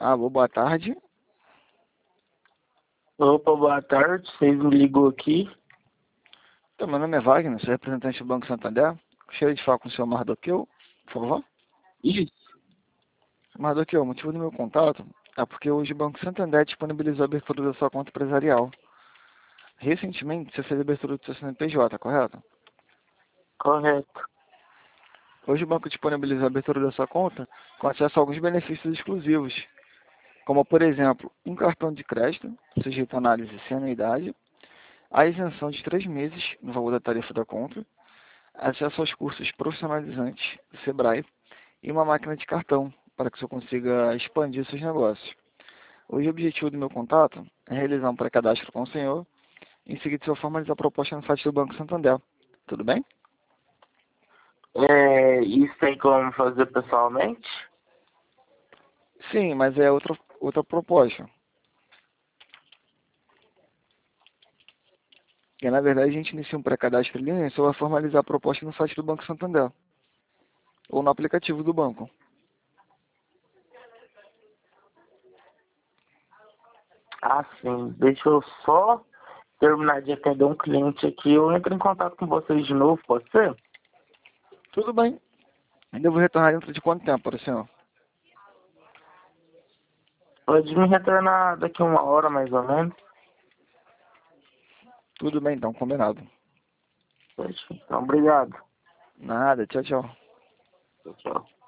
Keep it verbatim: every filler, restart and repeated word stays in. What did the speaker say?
Ah, boa tarde. Opa, boa tarde. Vocês me ligou aqui? Então, meu nome é Wagner, sou representante do Banco Santander. Gostaria de falar com o senhor Mardoqueu, por favor. Isso. Mardoqueu, o motivo do meu contato é porque hoje o Banco Santander disponibilizou a abertura da sua conta empresarial. Recentemente, você fez a abertura do seu C N P J, correto? Correto. Hoje o banco disponibiliza a abertura da sua conta com acesso a alguns benefícios exclusivos, como, por exemplo, um cartão de crédito, sujeito a análise sem anuidade, a isenção de três meses no valor da tarifa da conta, acesso aos cursos profissionalizantes do Sebrae e uma máquina de cartão para que você consiga expandir seus negócios. Hoje o objetivo do meu contato é realizar um pré-cadastro com o senhor e em seguida sua formalizar a proposta no site do Banco Santander. Tudo bem? É, isso tem como fazer pessoalmente? Sim, mas é outra, outra proposta. Porque, na verdade, a gente inicia um pré-cadastro ali e só vai formalizar a proposta no site do Banco Santander ou no aplicativo do banco. Ah, sim. Deixa eu só terminar de atender um cliente aqui. Eu entro em contato com vocês de novo, pode ser? Tudo bem. Ainda vou retornar dentro de quanto tempo para o senhor? Pode me retornar daqui a uma hora, mais ou menos. Tudo bem, então, combinado. Então, obrigado. Nada, tchau, tchau. Tchau, tchau.